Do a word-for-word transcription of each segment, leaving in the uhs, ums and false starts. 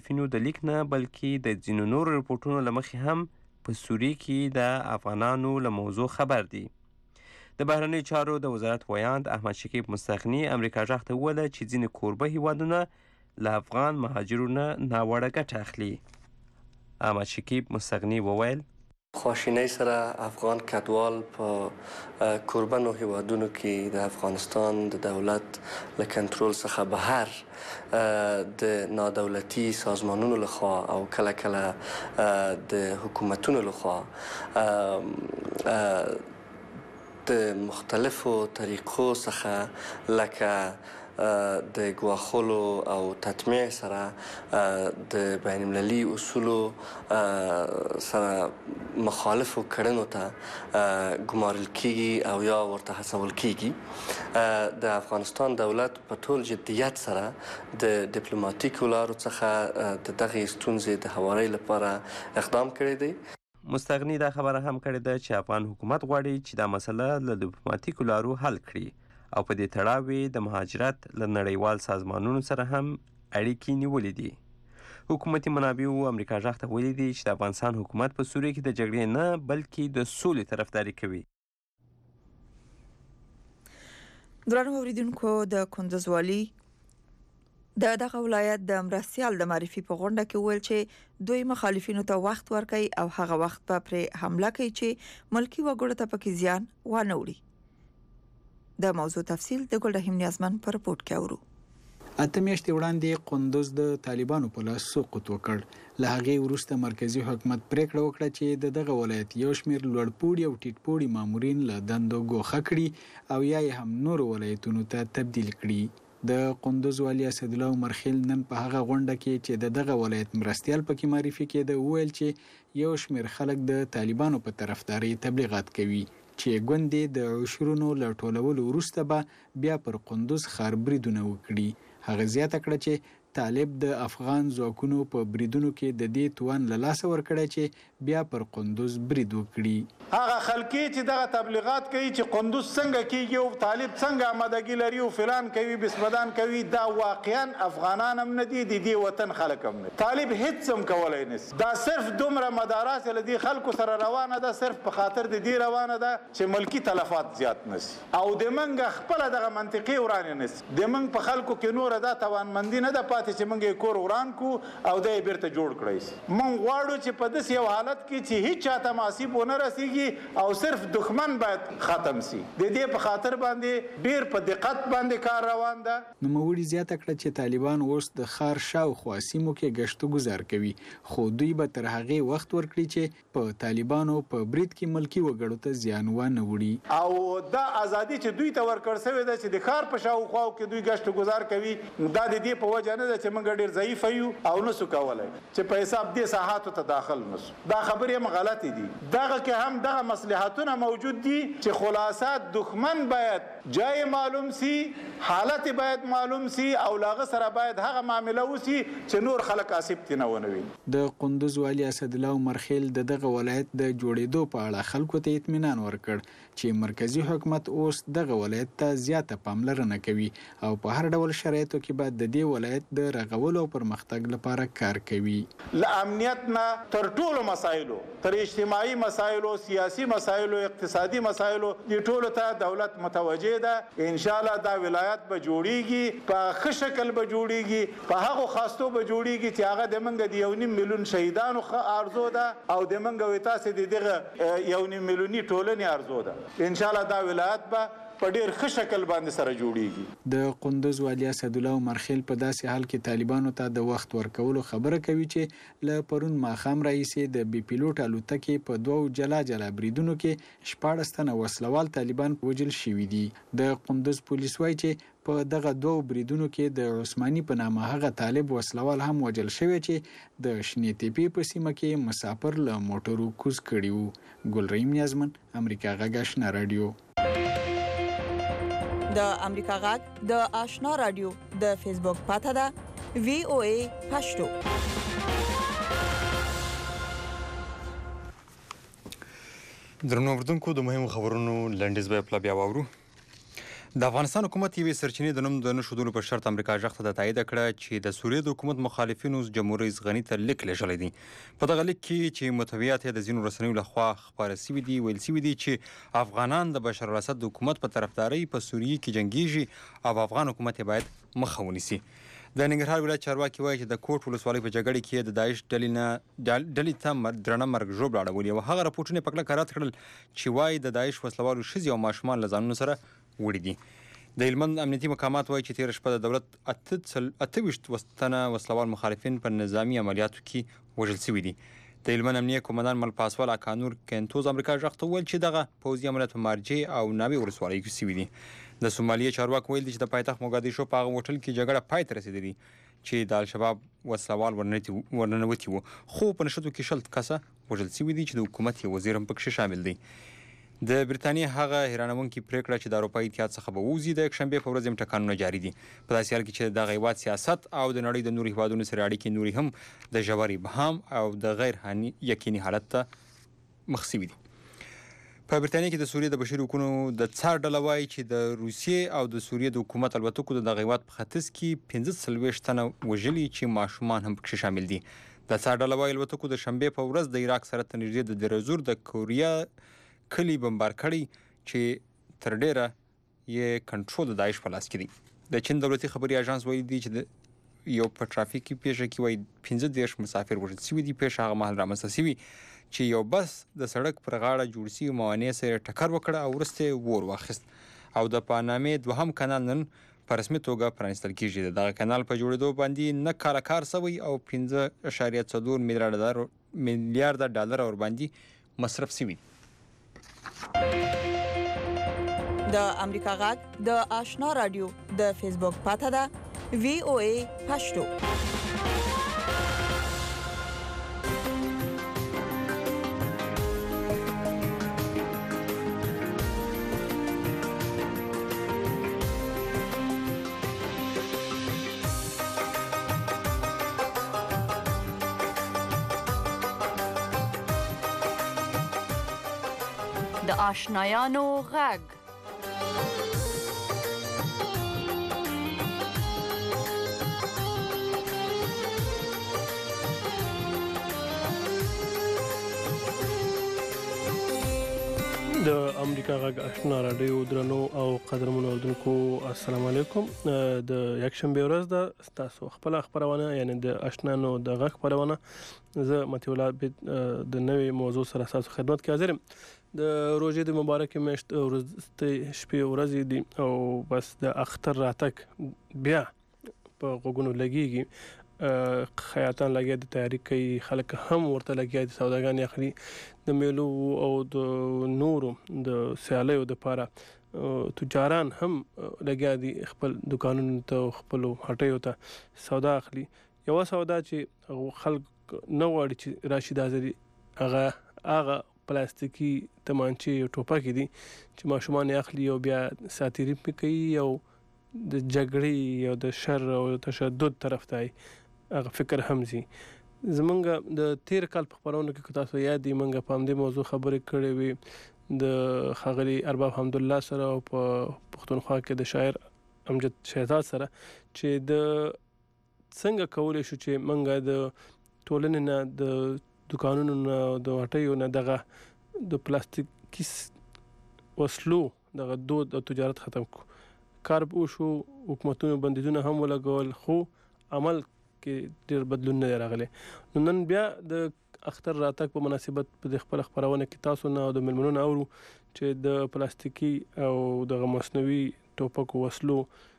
مخالفینو د لیک نه بلکې د ځینو نورو رپورټونو له مخې هم په سوریې کې د افغانانو له موضوع خبر دي. د بهرنیو چارو د وزارت ویاند احمد شکیب مستغني امریکا غږ ته وویله چې ځینې کوربه هیوادونه له افغان مهاجرو نه ناوړه ګټه اخلي. احمد شکیب مستغني وویل خواشینۍ سره افغان کډوال په کوربنو هیوادونو کې د افغانستان د دولت له کنټرول څخه بهر د نادولتي سازمانونو لخوا او کله کله د حکومتونو لخوا د مختلفو طریقو څخه لکه د ګواښلو او تطمیع سره د بین المللي اصولو سره مخالفو کړنو ته ګمارل کیږي او یا ورته هڅول کیږي. د افغانستان دولت په ټول جدیت سره د ډیپلوماټیکو لارو څخه د دغې ستونزې د هوارۍ لپاره اقدام کړی دی. مستغني دا خبره هم کړې ده چې افغان حکومت غواړي چې دا مسله له ډیپلوماټیکو لارو حل کړي او په دې تړاو د مهاجرت له نړیوال سازمانونو سره هم اړیکې نیولې دي. حکومتي منابعو امریکا غږ ته ویلي دي چې د افغانستان حکومت په سوریه کې د جګړې نه بلکې د سولې طرفداري کوي. درنو اوریدونکو، د کندز والي د دغه ولایت د مرستیال د معرفي په غونډه کې ویل چې دوی مخالفینو ته وخت ورکوي او هغه وخت به پرې حمله کوي چې ملکی وګړو ته پکې زیان وانه وړي. د موضوع تفصیل د ګل رحیم نیازمن په رپورت کې اورو. اته میاشتې وړاندې قندوز د طالبانو په لاس سقوط وکړ. له هغې وروسته مرکزی حکومت پریکړه وکړه چې د دغه ولایت یو شمېر لوړپوړي او ټیټپوړي مامورین له دندو ګوښه کړي او یا یې هم نورو ولایتونو ته تبدیل کړي. د قندوز والي اسدالله عمرخیل نن په هغه غونډه کې چې د دغه ولایت مرستیال پکې معرفي کېده وویل چې یو شمېر خلک د طالبانو په طرفداري تبلیغات کوي چې ګوندې د عشرونو له ټولولو وروسته به بیا پر قندوز ښار بریدونه وکړي. هغه زیاته کړه چې طالب د افغان ځواکونو په بریدونو کې د دې توان له لاسه ورکړی چې بیا پر قندوز برید وکړي. هغه خلکي چې دغه تبلیغات کوي چې قندوز څنګه کیږي او طالب څنګه آمادګي لري او فلان کوي بسمدان کوي، دا واقعا افغانان هم نه دي، د دې وطن خلک هم نه. طالب هیڅ هم کولای نشي. دا صرف دومره مدارات له دې خلکو سره روانه ده، صرف په خاطر د دې روانه ده چې ملکی تلفات زیات نشي او د منګه خپل دغه منطقي ورانه نشي. د منګ په خلکو کې نور دا توانمندي نه ده پاتې چې موږ کور وران کو او د بیرته جوړ کړی. موږ غواړو چې په داسې یو حالت کې چې هیڅ چاته معصیب ونه رسیږي او صرف دښمن باید ختم سي. د دې په خاطر باندې ډیر په دقت باندې کار روان ده. نوموړي زیاته کړه چې طالبان اوس د ښار شاوخوا سیمو کې ګشت و ګذار کوي، خو دوی به تر هغې وخت ورکړي چې په طالبانو په برید کې ملکی وګړو ته زیان ونه وړي. او دا ازادي چې دوی ته ورکړ شوې ده چې د ښار په شاوخوا کې دوی ګشت و گذار کوي، دا د دې په وجه نه ده چې موږ ډیر ضعیف یو او نسو کولای چې په حساب دې ساحاتو ته داخل نسو. دا خبرې هم غلطې دي. دغه کې هم دغه مصلحتونه موجود دي چې خلاصات دښمن باید جای معلوم سي، حالت باید معلوم سي او لاغه سره باید هغه معامله وسی چې نور خلک آسیب تنه ونوي. د قندوز والي اسدالله عمرخیل د دغه ولایت د جوړېدو په اړه خلکو ته اطمینان ورکړ چې مرکزی حکومت اوس دغه ولایت ته زیاته پاملرنه کوي او په هر ډول شرایطو کې به د دې ولایت د رغولو او پرمختګ لپاره کار کوي. له امنیت نه تر ټولو مسایلو، تر اجتماعي مسایلو، سیاسي مسایلو، اقتصادي مسایلو، دې ټولو ته دولت متوجه ده. ان شاء الله دا ولایت به جوړیږي، په ښه شکل به جوړیږي، په هغه خاصو به جوړیږي چې هغه د منګ د یو نیم میلیون شهیدانو ارزو ده او د منګ وې تاسو د دغه یو نیم میلیوني ټولنې ارزو ده. ان شاء الله دا ولایت به په ډیر ښه شکل باندې سره جوړیږي. د قندوز والي اسدالله عمرخیل په داسې حال کې طالبانو ته د وخت ورکولو خبره کوي چې له پرون ماښام راهیسې د بي پیلوټ الوتکې په دوو جلا جلا بریدونو کې شپاړس تنه وسلوال طالبان وژل شوي دي. د قندوز پولیس وایي چې په دغه دوو بریدونو کې د عثماني په نامه هغه طالب وسلوال هم وژل شوی چې د شنې تیپې په سیمه کې مسافر له موټرو کوز کړي وو. ګل رحیم نیازمن، امریکا غږ آشنا رادیو. د امریکا غږ د آشنا رادیو د فیسبوک پاته ده وی او ای پښتو. درنو اوردونکو، د مهمو خبرونو لنډیز به بیا واورو. د افغانستان حکومت یوې سرچینې د نوم د نه ښودلو په شرط امریکا غږ ته تایید کړه چې د سوریې د حکومت مخالفینو جمهور رئیس غني ته لیک لیږلی دی. په دغه لیک کې چې متویات یې د ځینو رسنیو لخوا خپاره سوي دي، ویل سوي دي چې افغانان د بشار الاسد د حکومت په طرفدارۍ په سوریې کې جنګیږي او افغان حکومت یې باید مخه ونیسي. د ننګرهار ولایت چارواکي وایي چې د کوټ ولسوالۍ په جګړې کې د داعش ډلې نه ډلې ته درنه مرګ ژوبله اړولې او هغه راپورټونه په کلکه رد کړل چې وایي د داعش وسلوالو ښځې او ماشومان له ځانونو سره وړي دي. د هلمند امنیتي مقامات وایي چې تېره شپه د دولت اته ویشت تنه وسلوال مخالفین په نظامي عملیاتو کې وژل شوي دي. د هلمند امنیه قومندان مل پاسوال اکانور کینتوز امریکا غږ ته وویل چې دغه پوځي عملیات په مارجې او ناوې ولسوالیو کې شوي دي. د سومالیې چارواکو ویل دي چې د پایتخت موګادیشو په هغه هوټل کې جګړه پای ته رسېدلې چې د الشباب وسلوال ورننوتي وو، خو په نښتو کې شل کسه وژل شوي دي چې د حکومت یو وزیر هم پکښې شامل دی. د برټانیې هغه حیرانونکې پرېکړه چې د اروپایي اتحاد څخه به ووځي د یکشنبې په ورځ هم ټکانونه جاري دي. په داسې حال کې چې دغه هېواد سیاست او د نړۍ د نورو هېوادونو سره اړیکې نورې هم د ژور ابهام او د غیر یقیني حالت ته مخ شوي دي. په برټانیې کې د سوریې د بشري حقونو د څار ډله وایي چې د روسیې او د سوریې د حکومت الوتکو د دغه هېواد په ختیځ کې پنځه څلوېښت تنه وژلي چې ماشومان هم پکښې شامل دي. د څار ډله وایي الوتکو د شنبې په ورځ د عراق سره ته نږدې د دیرزور د کوریا کلي بمبار کړی چې تر ډیره یې کنټرول د داعش په لاس کې دی. د چین دولتي خبري اژانس ویلي دی چې د یو په ټرافیکي پیښه کې وایي پنځه دېرش مسافر وژل شوي دي. پیښه هغه مهال رامنځته شوي چې یو بس د سړک پر غاړه جوړ شوي موانع سره ټکر وکړه او وروسته یې اور واخیست او د پانامې دوهم کانال نن په رسمي توګه پرانیستل کېږي. د دغه کانال په جوړېدو باندې نه کاله کار شوی او پنځه اعشاریه څلور میلیارده ډالر ورباندې مصرف شوي. د امریکا غږ د آشنا رادیو د فیسبوک پاته ده وی او ای پښتو. د آشنایانو غږ د امریکا غږ آشنا رادیو درنو او قدرمنو اورونکو السلام علیکم. د یکشنبه ورځ ده تاسو خپل خبرونه یعنی د آشنانو د غږ خبرونه زه متي الله د نوې موضوع سره تاسو خدمت کې حاضر یم. د روزې د مبارکې میاشت ورځ شپې ورځې دي او بس د اختر راتګ بیا په غوګونو لګيږي، خیاطان لګیا د تیاری کوي، خلک هم ورته لګیا دي، سوداګان اخلي د میلو او د نورو د سیالیو د لپاره تجاران هم لګیا دي خپل دکانونو ته خپل هټیو ته سودا اخلي. یو سودا چې خلک نه غواړي چې راشي د ازري هغه هغه پلاستیکي تمانچې او ټوپک دي چې ماشومان اخلي او بیا ساتيري کوي او د جګړې او د شر او تشدد طرف ته هغه فکر هم زی. زمونږ د تیر کال په خبرونو کې تاسو یاد دي مونږ په همدې موضوع خبرې کړې وي د خغلی ارباب حمدالله سره او په پښتونخوا کې د شاعر امجد شهزاد سره چې د څنګه کولای شو چې مونږ د ټولنې نه د دکانونو نه د هټیو نه دغه د پلاستیکي وسلو دغه دود او تجارت ختم کو. کار به شو حکومتونو بندیزونه هم ولګول خو عمل کې ډېر بدلون نه راغلی. نو نن بیا د اختر راتګ په مناسبت په خپل خبرونه کې تاسو نه او د ملمنونو اورو چې د پلاستیکي او د مصنوعي ټوپکو وسلو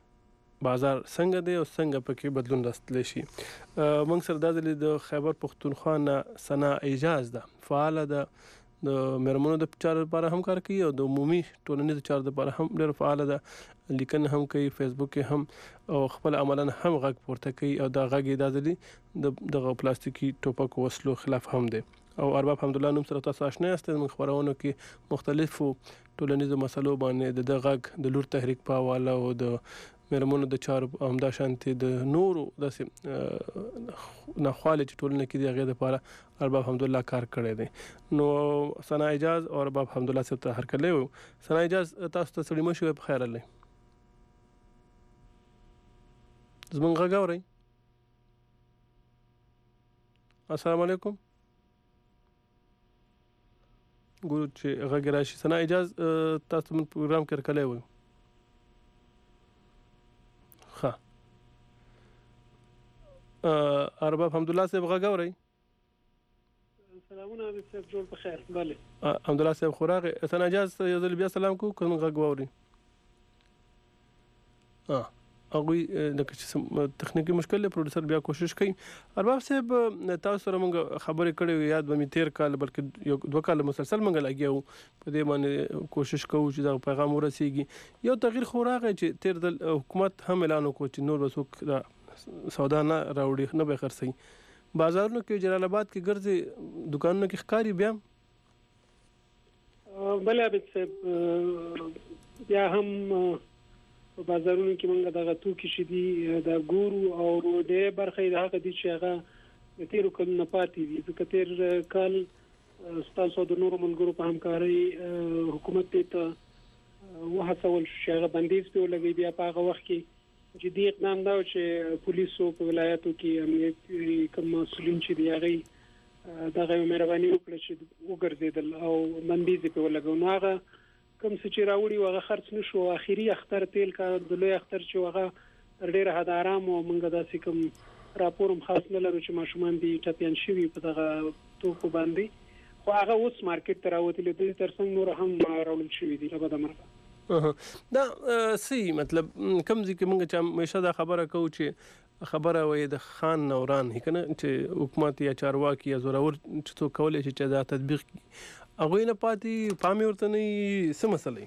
بازار څنګه دی او څنګه پکې بدلون راستلی شي. موږ سره د د خیبر پښتونخوا نه ثنا اعجاز ده، فعال ده، د مرمنو د چارو لپاره هم کار کوي او د عمومي ټولنیزو چارو لپاره هم ډېر فعال ده، لیکن هم کوي، فیسبوک کې هم او خپل عملاً هم غږ پورته کوي او دا غږ یې دازلي د دغه پلاستیکي ټوپکو وسلو خلاف هم دی. او ارباب حمدالله نوم سره تاسو آشنا یاست. موږ خبرونه کې مختلفو ټولنیزو مسلو باندې د غږ د لور تحریک په حواله او د مرمنو د چارو همدا شانتي د نورو داسې ناخواله چې ټولنه کې دی هغه لپاره ارباب حمدالله کار کړی دی. نو ثنا اعجاز او ارباب حمدالله سره هر کله ثنا اعجاز تاسو ته سړی مشو په خیر الله. زمونږ غږ اورئ؟ السلام علیکم. ګورو چې غږ راشي. ثنا اجاز تاسو من پروګرام کې راکلی وی. ښه ارباب حمدالله صاحب غږ اورئ؟ سلامونه حبیب صاحب، جوړ په خیر. بله حمدالله صاحب خو راغی. ثنا اجاز یو ځل بیا سلام کوو که غږ واورئ؟ هغوی لکه چې تخنیکي مشکل دی، پروډوسر بیا کوشش کوي. ارباب صاحب تاسو سره موږ خبرې کړې وې، یاد به مې تېر کال بلکې یو دوه کاله مسلسل موږ لګیا وو په دې باندې کوشش کوو چې دغه پیغام ورسیږي. یو تغییر خو راغی چې تېر ځل حکومت هم اعلان وکړو چې نور به څوک سودا نه راوړي، نه به خرڅوي. بازارونو کې جلال آباد کې ګرځي، دکانونو کې ښکاري بیا؟ بله حبیب صاحب، بیا هم په بازارونو کې موږ دغه توکي چې دي د ګورو او ډېرې برخه یې د هغه دي چې هغه د تېرو کلونو پاتې دي. ځکه تېر کال ستاسو د نورو ملګرو په همکارۍ حکومت دې ته وهڅول شو چې هغه بندیز پرې ولګوي. بیا په هغه وخت کې جدي اقدام دا و چې پولیسو په ولایاتو کې امنیت کوم مسؤلین چې دي هغې دغه مهرباني وکړه چې وګرځېدل او بندیز یې پرې ولګو. نو هغه کوم څه چې راوړي و هغه خرڅ نه شو. اخري اختر تیل کا د لوی اختر چې هغه تر ډېره حد ارام و. موږ داسې کوم راپور هم خاص نه لرو چې ماشومان دي ټپیان شوي په دغه توکو باندې، خو هغه اوس مارکیټ ته راوتلي دي. تر څنګ نور هم راوړل شوي دي له بده مرغه. دا سی مطلب کوم ځای کې موږ چې همیشه دا خبره کوو چې خبره وایي د خان نوران هي که نه، چې حکومت یا چارواکي یا زورور چې څوک کولی شي چې دا تطبیق کړي، هغوی نه پاتې پام یې ورته نه وي. څه مسله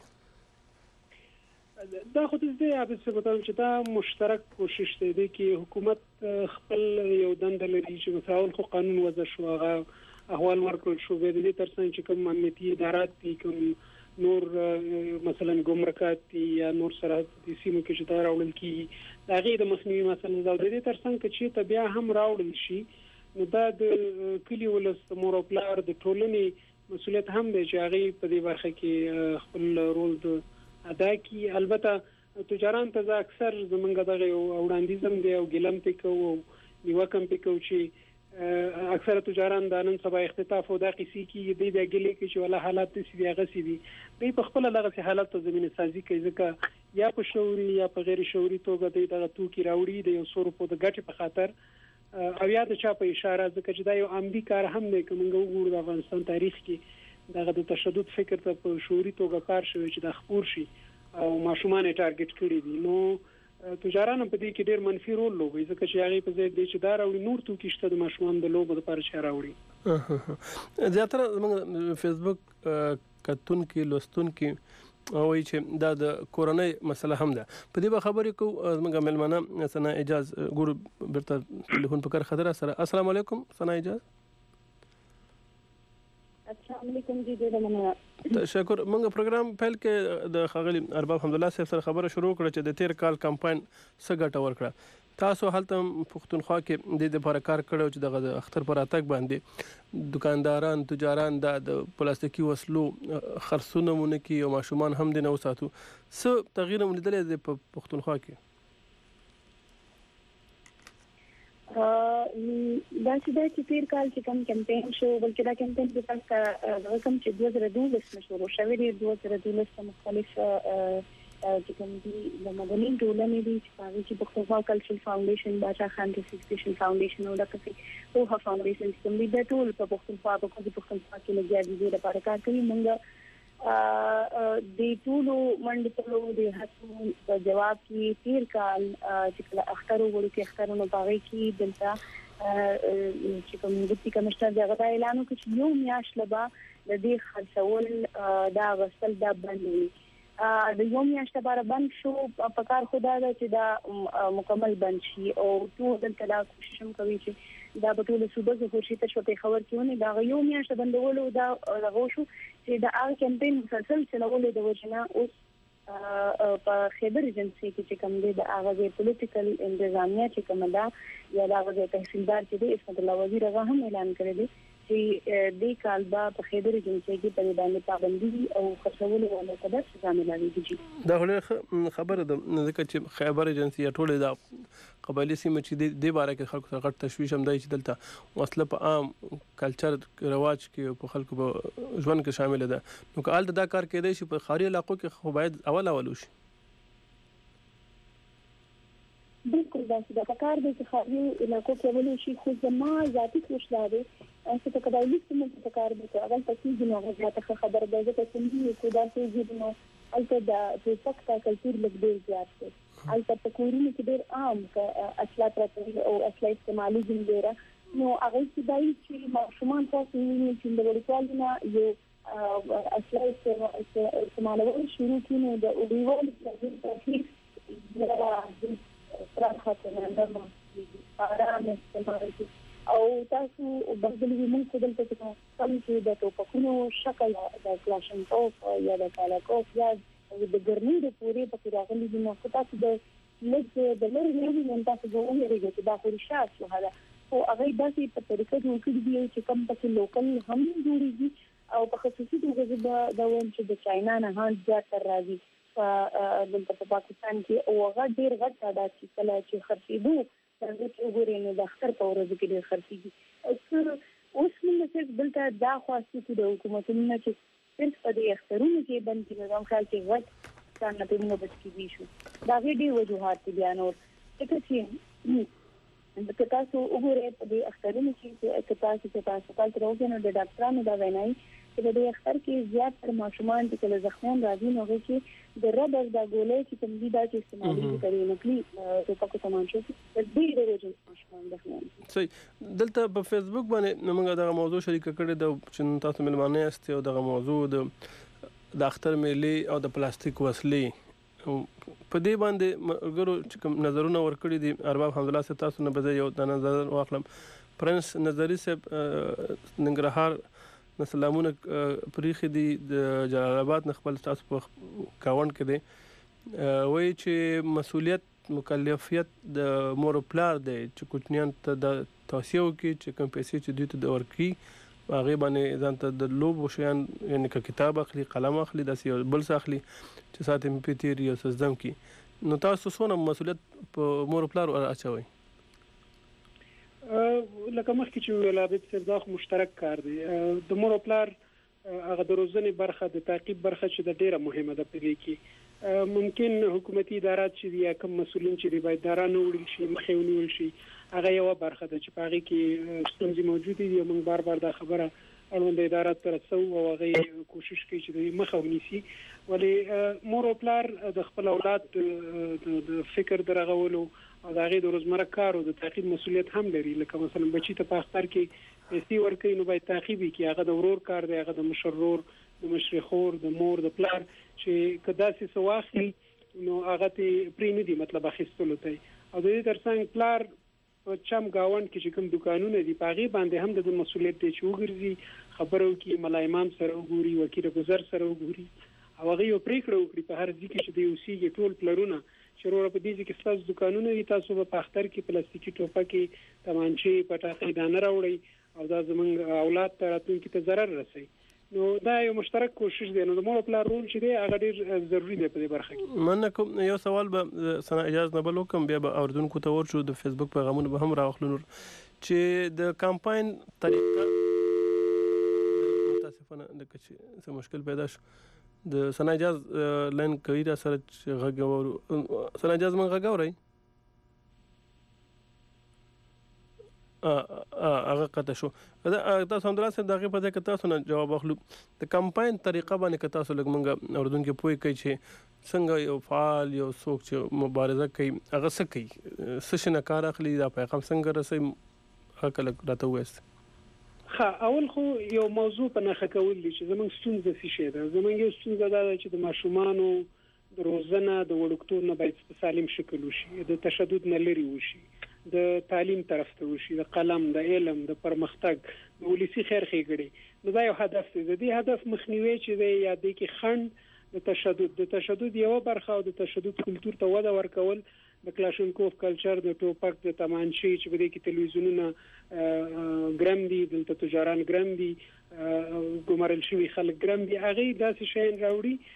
دا خو دې دی حبیب صاحب چې دا مشترک کوشش دی دی کې حکومت خپل یو دنده لري چې مثلا خو قانون وضع شو، هغه احوال ورکړل شو. به دې تر څنګ چې کوم امنیتي ادارات دي، کوم نور مثلا ګمرکات دي یا نور سرحدي سیمو کې چې دا راوړل کېږي، د هغې د مخنیوي مسله ده. د دې تر څنګ که چېرته بیا هم راوړل شي، نو دا د کلي ولس د مور او پلار د ټولنې مسؤلیت هم دی چې هغې په دې برخه کې خپل رول د ادا کړي. البته تجاران ته زه اکثر زمونږ دغه یو وړاندیز هم دی او ګیله هم پرې کوو او نیوکه هم پرې کوو چې اکثره تجاران دا نن سبا اختطاف او دا قیسې کېږي، دوی بیا ګیلې کوي چې والله حالات داسې دي هغسې دي. دوی په خپله دغسې حالت ته زمینه سازي کوي، ځکه یا په شعوري یا په غیر شعوري توګه دوی دغه توکي راوړي د یو څو روپو د ګټې په خاطر او یا د چا په اشاره، ځکه چې دا یو عمدي کار هم دی. که موږ وګورو د افغانستان تاریخ کې دغه د تشدد فکر ته په شعوري توګه کار شوی چې دا خپور شي او ماشومان یې ټارګټ کړي دي. نو تجاران په دې کې ډېر منفي رول لوبوي، ځکه چې هغې په ځای دی چې دا راوړي نور توکي شته د ماشومانو د لوبو دپاره چې راوړي. زیاتره زموږ فیسبوک کتونکي لوستونکي وایي چې دا د کورنۍ مسله هم ده. په دې به خبرې کوو. زموږ مېلمانه ثنا اجاز ګورو بیرته ټلیفون په کار خطره سره. السلام علیکم ثنا اجاز. السلام علیکم جی، ډېره مننه. شکر. موږ پروګرام پیل کې د ښاغلي ارباب حمدالله صاحب سره خبره شروع کړه چې د تېر کال کمپاین څه ګټه ورکړه. تاسو هلته پښتونخوا کې د دې لپاره کار کړی چې دغه د اختر په راتګ باندې دکانداران تجاران دا د پلاستیکي وسلو خرڅونه مو نه کړي او ماشومان هم دې نه وساتو. څه تغییر مو لیدلی دی په پښتونخوا کې؟ دا چې دا چې تېر کال چې کوم کمپین شو، بلکې دا کمپین په تاسو دا کوم چې دوه زره دولس نه شروع شوی دی. دوه زره دولس ته مختلف چې کوم دي د مدني ټولنې دي چې هغه چې پښتونخوا کلچرل فاونډیشن، باچا خان ریسرچ فاونډیشن او دغه څه او ها فاونډیشن کوم دي د ټول په پښتونخوا په کوم پښتونخوا کې لګیا دي د لپاره کار کوي. موږ د ټولو منډو د هڅو په جواب کې تیر کال چې کله اختر وګړو کې اخترونو باغې کې دلته چې کوم ډیپټي کمشنر دغه اعلان وکړ چې یو میاشت لبا د دې خرڅول دا غسل دا بند وي. د یو میاشت لپاره بند شو. په کار خدا دا چې دا مکمل بند شي او ټول دلته دا کوشش هم کوي چې دا په ټول صوبه کې کوشش ته شو په خبر کېونه دا یو میاشت بندولو دا لغو شو چې دا هغه کمپاین مسلسل چلول د وجنه اوس په خبر ایجنسی کې چې کوم دی د هغه پولیټیکل انتظامیه چې کوم دا یا د هغه تحصیلدار چې دی اسمت الله وزیر هغه هم اعلان کړی دی چې د کال با په خیبر ایجنسي کې په باندې پابندي او خرڅول ولا کده ځامل لري. دا خبره ده ځکه چې خیبر ایجنسي ټول دا قبایلی سیمه چې د باره کې خلکو سره غټ تشویش هم دی چې دلته وسله په عام کلچر رواج کې په خلکو په ژوند کې شامل ده. نو که آلته دا کار کېدای شي په ښاري علاقو کې خو باید اول اول وشي. بالکل دا چې دا کار د ښاري علاقو کې اول شي خو زما ذاتي کوشش دی چې په قبایلی سیمه کې کار وکړي. اول تاسو د نوغه ته خبر ده چې څنګه یو دا چې نو البته د فکتا کلچر لګډیر زیات دی. البته په کورونو کې ډیر عام اصلاح راځي او اصلاح استعمالي جنډره نو هغه چې دای چې ماشومان تاسو یې چې د ورکوالونه یو اصلاح استعمالول شروع کینو د اوډیوال ترتیب د راځي نه اندامه آرام استعمال او تاسو بدلوي موږ په دلته کې کوم چې د ټوپکونو شکل د کلاشنکوف یا د کالاکوف یا د ګرمۍ د پورې په راغلي دي نو تاسو د لږ د لږ نه تاسو د عمر کې دا خوري شاته شو هدا او هغه داسې په طریقه جوړ کړی دی چې کوم په لوکل هم جوړیږي او په خصوصي توګه دا وایم چې د چاینا نه هم زیات راځي په دلته په پاکستان کې او هغه ډیر غټ تعداد چې کله چې خرڅېدو څنګه چې وګورئ نو د اختر په ورځ کې ډېر خرڅېږي. اوس موږ چې دلته دا خواسته چې د حکومتونو چې صرف په دې اخترونو کې بند کړي نو خلک چې غټ څنګه په موږ بچ کېږي شو دا ډېر وجوهات دي بیان اور چې د تاسو وګورئ په دې اخترونو کې تاسو چې تاسو کال تر اوسه نو د ډاکټرانو دا ویني چې د دې اختر کې زیات تر ماشومان چې کله زخمیان راځي نو هغه د ربر د ګولې چې کوم دي دا چې استعمالي کوي نو کلی په پکو تمام شي د دې ډېر ماشومان زخمیان. صحیح دلته په فیسبوک باندې موږ دا موضوع شریک کړی د چې تاسو ملمانه است او دا موضوع د د اختر میلې او د پلاستیک وسلې په دې باندې ګورو چې کوم نظرونه ورکړي دي ارباب حمدالله سے تاسو نه بځای یو د نظر واخلم. پرنس نظری صاحب ننګرهار سلامونه پریخي دي د جلال آباد نه خپل تاسو په کاوند کې دي وایي چې مسؤلیت مکلفیت د مور پلار دی چې کوچنیان ته د توصیه وکړي چې کوم پیسې چې دوی ته د ورکړي هغه باندې ځان ته د لوب شیان یعنی که کتاب اخلي قلم اخلي داسې یو بل څه اخلي چې ساتي مې په تیر یو څه زدم کړي. نو تاسو څونه مسؤلیت په مور پلار اچوئ؟ لکه مخکې چې ویل عابد صاحب دا مشترک کار دی د مور او پلار هغه د روزنې برخه د تعقیب برخه چې د ډیره مهمه ده په دې کې ممکن حکومتي ادارات چې یا کوم مسولین چې باید دارانه وړل شي مخې ونیول شي هغه یو برخه ده چې په هغه کې ستونزې موجود دي. موږ بار بار دا خبره اړوند ادارات تر څو او هغه کوشش کوي چې د مخه ونیسي ولې مور او پلار د خپل اولاد د فکر درغولو او دا غي د روزمره کارو د تعقیب مسولیت هم لري. لکه مثلا بچی ته په اختر کې پیسې ورکړي نو باید تعقیب وکړي هغه د ورور کار دی هغه د مشرور د مشر خور د مور د پلار چې کدا سي سواخي نو هغه ته پرې نه دي مطلب اخیستلو ته او د دې ترڅنګ پلار په چم گاوند کې چې کوم دکانونه دي پاغي باندې هم د مسولیت دی چې وګرځي خبرو کې ملایمان سره وګوري وکیل گذر سره وګوري او هغه یو پریکړه وکړي په هر ځای کې چې دی اوسېږي ټول پلرونه شروع په دې کې تاسو دکانونه دي تاسو په اختر کې پلاستیکي ټوپکې تمانچې پټاخې دانه راوړي او دا زمونږ اولاد ته راتلونکي ته ضرر رسوي. نو دا یو مشترک کوشش دی نو د مور خپل رول چې دی هغه ډیر ضروری دی په دې برخه کې. من کوم یو سوال به سنا اجازه نه بل کوم بیا به اوردونکو ته ورشو د فیسبوک پیغامونه به هم راوخلو چې د کمپاین طریقه متاسفانه د څه مشکل پیدا شو د سنا اجازه لاین کوي را سره غږورو سنا اجازه من غږوري هغه قطع شو دا تاسو هم دراسه دغه په ځای کې تاسو نه جواب اخلو د کمپاین طریقه باندې که تاسو لږ مونږ اوردونکو پوي کوي چې څنګه یو فعال یو څوک چې مبارزه کوي هغه څه کوي څه شنه کار اخلي دا پیغام څنګه رسي هکله راته وست. ها اول خو یو موضوع په نخښه کول دي چې زمونږ ستونزه څه شي ده. زمونږ یو ستونزه دا ده چې د ماشومانو د روزنه د وړکتور نه باید په سالم شکل وشي د تشدد نه لري وشي د تعلیم طرف ته وشي د قلم د علم د پرمختګ د ولسی خیر ښېګړي نو دا یو هدف دی. د دې هدف مخنیوي چې دی یا د کې خند د تشدد د تشدد یو برخه او د تشدد کلچر ته وده ورکول د کلاشینکوف کلچر د ټوپک د تمانچې چې بده کې تلویزیونونه ګرم دي دلته تجاران ګرم دي ګمارل شوی خلک ګرم دي هغه داسې شین راوړي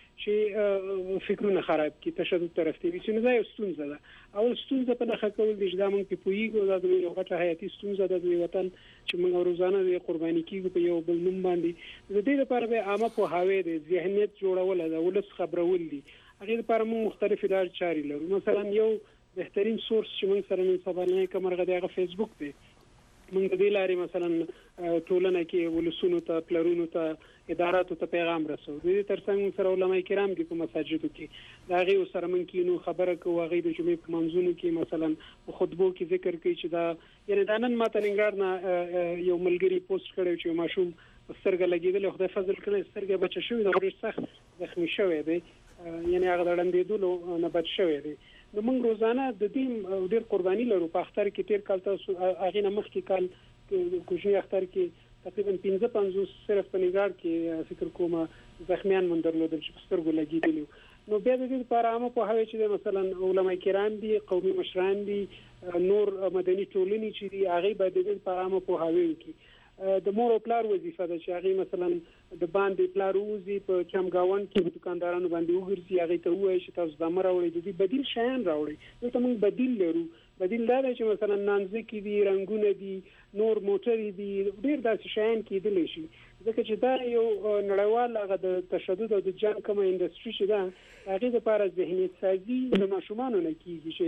چې فکرونه خراب کی تشدد طرف ته وي چې نه ځای ستونزه ده او ستونزه په نخښه کول دي چې دا موږ په پویګو دا د یو غټه حیاتي ستونزه ده د وطن چې موږ روزانه د قرباني کیږو په یو بل نوم باندې د دې لپاره به عامه په هاوی د ذهنیت جوړول ده ولس خبرول دي هغه لپاره موږ مختلف لارې چارې لرو مثلا یو بهترین سورس چې موږ سره نن سبا نه کومرغه دغه فیسبوک دی موږ د دې لارې مثلا ټولنه کې ولسونو ته پلرونو ته اداراتو ته پیغام رسو د دې ترڅنګ سره علماء کرام دي په مساجدو کې دا غي سره من کې نو خبره کوي غي د جمعې په منځونو کې مثلا په خطبو کې ذکر کوي چې دا یعنی دا نن ماته ننګار نه یو ملګری پوسټ کړی چې ماشوم سترګه لګیدل خدای فضل کړي سترګه بچ شوی دا ډېر سخت زخمی شوی دی یعنی هغه دړندېدلو نه بچ شوی دی نو موږ روزانه د دې ډېر قرباني لرو په اختر کې تیر کال تاسو هغه نه مخکې کال کوچنی اختر کې تقریبا پنځه پنځوس صرف په نګار کې فکر کوم زخمیان من درلودل چې سترګو لګیدل نو بیا د دې لپاره عامه په هغه چې مثلا علماء کرام دي قومي مشران دي نور مدني ټولنې چې دي هغه به د دې لپاره عامه په هغه کې د مور او پلار وظیفه ده چې هغه مثلا د باندې پلار وزي په چمګاون کې د دکاندارانو باندې وګرځي هغه ته وایي چې تاسو د امر راوړي د دې بدیل شیان راوړي نو ته موږ بدیل لرو بدیل دا دی چې مثلا نانځکې دي رنگونه دي نور موټر دي ډیر داسې شیان کېدلی شي ځکه چې دا یو نړیوال هغه د تشدد او د جنګ کومه انډستری چې ده هغه د لپاره ذهنیت سازي د ماشومانو نه کیږي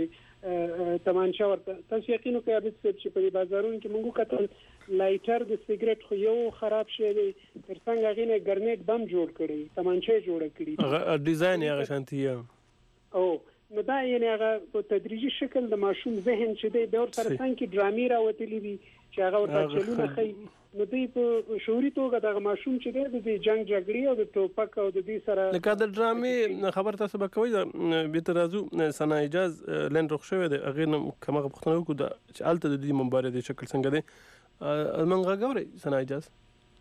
چې تمانچا ورته تاسو یقینو کوئ چې په بازارونو کې موږ کتل لایټر د سیګریټ خو یو خراب شي دی ترڅنګ هغه نه ګرنیټ بم جوړ کړي تمانچې جوړ کړي هغه ډیزاین یې هغه شانتي او نو دا یعنی هغه په تدریجي شکل د ماشوم ذهن چې دی د ور سره څنګه ډرامي راوتلی دي چې هغه ورته چلونه خي نو دوی په شعوري توګه د ماشوم چې دی د جنگ جګړې او د ټوپک او د دې سره لکه د ډرامي خبر تاسو به کوي د به ترازو سنا اجاز لن رخ شوی دی هغه کومه پښتنه کو د چالت د دې مبارزې شکل څنګه دی منغه غوري سنا اجاز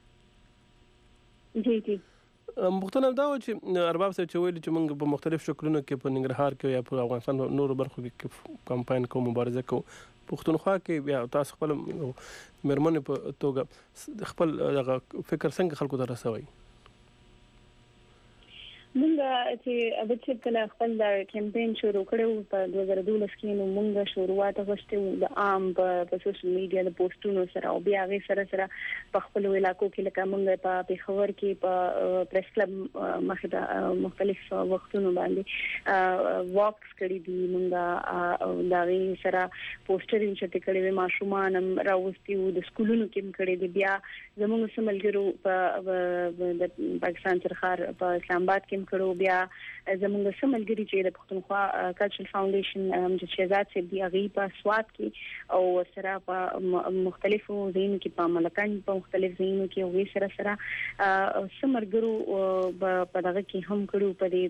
جی جی مختلف دا و چې ارباب سره چې ویل چې موږ په مختلف شکلونو کې په ننګرهار کې یا په افغانستان نورو برخو کې کمپاین کوو مبارزه کوو پښتونخوا کې بیا تاسو خپل مرمن په توګه خپل فکر څنګه خلکو ته رسوي مونږ چې ابد چې کله خپل د کمپاین شروع کړو په دوه زره دولس کې نو مونږ شروعات غوښتو د عام په سوشل میډیا د پوسټونو سره او بیا غي سره سره په خپل علاقو کې لکه مونږ په پیښور کې په پریس کلب مخه مختلف وختونو باندې واکس کړی دي مونږ دا غي سره پوسټرینګ چې کړی وي ماشومان راوستي د سکولونو کې کړی دي بیا زموږ سملګرو په د پاکستان سرخار په اسلام آباد کې کړو بیا زموږ سملګری چې د پښتونخوا کلچرل فاونډیشن چې شهزاد صاحب دی هغه په سواد کې او سره په مختلفو ځایونو کې په ملکان په مختلف ځایونو کې هغه سره سره سمرګرو په دغه کې هم کړو په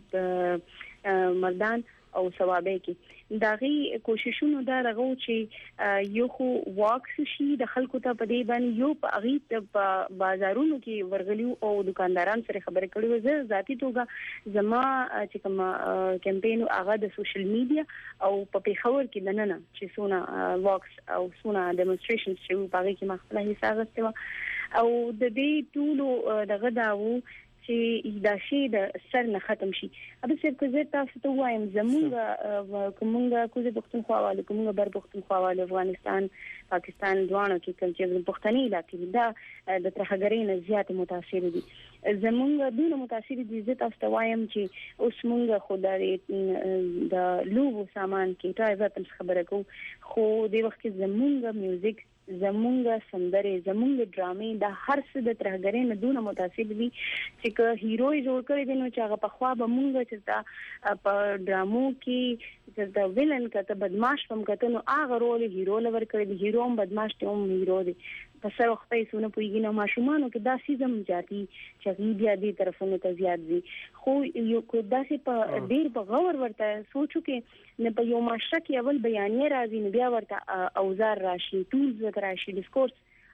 دې مردان او ثوابه کې داغي کوششونو دا رغو چې یو خو واکس شي د خلکو ته په دې باندې یو په اغي په بازارونو کې ورغلیو او دکانداران سره خبرې کړې وزه ذاتی توګه زما چې کوم کمپاین هغه د سوشل میډیا او په پیښور کې دننه چې سونه واکس او سونه ډیمونستریشنز چې په هغه کې مخکله حصہ غوښتل او د دې ټولو دغه داو چې دا شی د سر نه ختم شي ابه صرف که زه تاسو ته وایم زمونږ کومه کوزه پښتونخوا والے کومه بر پښتونخوا والے افغانستان پاکستان دوانو کې کوم چې پښتني علاقې دا د ترهګرۍ نه زیات متاثر دي زمونږ دونه متاثر دي زه تاسو ته وایم چې اوس مونږ خدای د لوبو سامان کې ټایزه خبره کوم خو د وخت زمونږ میوزیک زمونږ سندره زمونږ ډرامې د هر څه د ترهګرۍ نه دونه متاثر دي چې که هیرو جوړ کړی دی نو چې هغه په خوا به مونږ چې دا په ډرامو کې چې دا ویلن کته بدمعاش هم کته نو هغه رول هیرو لور کړی دی هیرو هم بدمعاش ته هم هیرو دی په سر وخت یې سونه پویږي نو ماشومانو کې دا سیزم جاتی چې بیا دې طرفونو ته زیات دي خو یو کو داسې په ډیر په غور ورته سوچو کې نه په یو معاشره کې اول بیانیه راځي نو بیا ورته اوزار راشي ټولز راشي ډیسکورس